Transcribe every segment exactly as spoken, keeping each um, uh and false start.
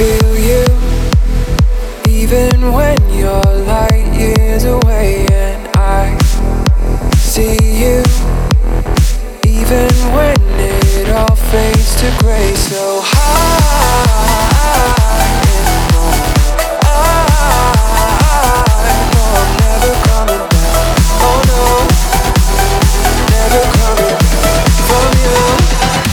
feel you, even when you're light years away, and I see you, even when it all fades to gray. So high and low, I know I'm never coming back. Oh no, never coming back from you.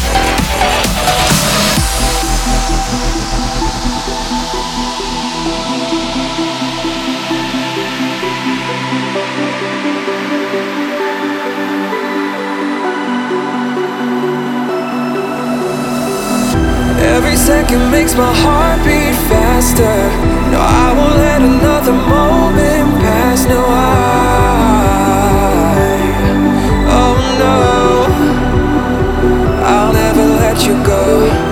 Every second makes my heart beat faster. No, I won't let another moment pass. No, I, oh no, I'll never let you go.